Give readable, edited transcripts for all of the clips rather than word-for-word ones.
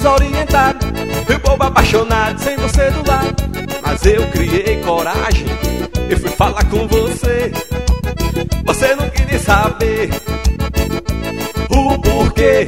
desorientado, fui bobo apaixonado sem você do lado. Mas eu criei coragem e fui falar com você. Você não queria saber o porquê.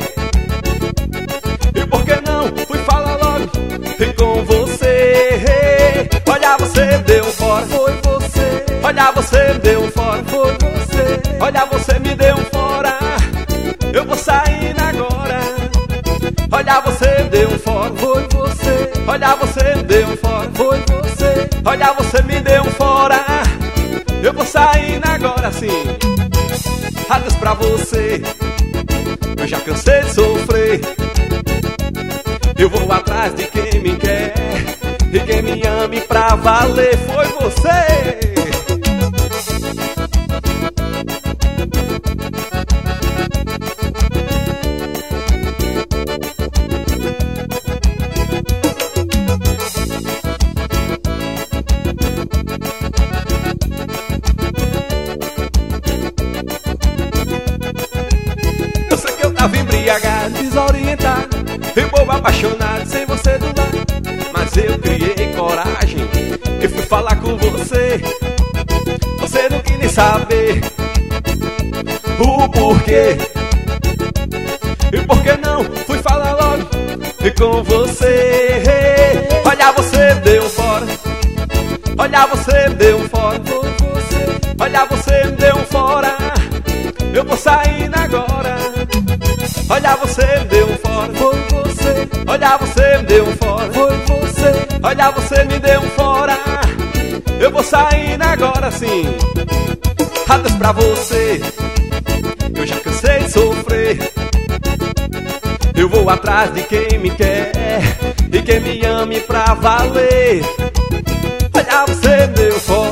E por que não fui falar logo e com você. Olha, você deu um fora, foi você. Olha, você deu um fora, foi você. Olha, você me deu um fora, eu vou saindo agora. Olha, você deu um fora, foi você. Olha, você deu um fora, foi você. Olha, você me deu um fora, eu vou saindo agora sim. Adeus pra você, eu já cansei de sofrer. Eu vou atrás de quem me quer e quem me ame pra valer. Foi você. Eu sei que eu tava embriagado, desorientado e bobo apaixonado sem você do lado. Mas eu criei coragem e fui falar com você. Você não quis nem saber o porquê. E por que não fui falar logo e com você. Olha, você deu um fora. Olha, você deu um fora. Olha, você deu um fora, eu vou saindo agora. Olha, você deu um fora, foi você. Olha, você deu um fora, foi você. Olha, você me deu um fora, eu vou saindo agora sim. Adeus pra você, eu já cansei de sofrer. Eu vou atrás de quem me quer e quem me ame pra valer. Olha, você deu um fora.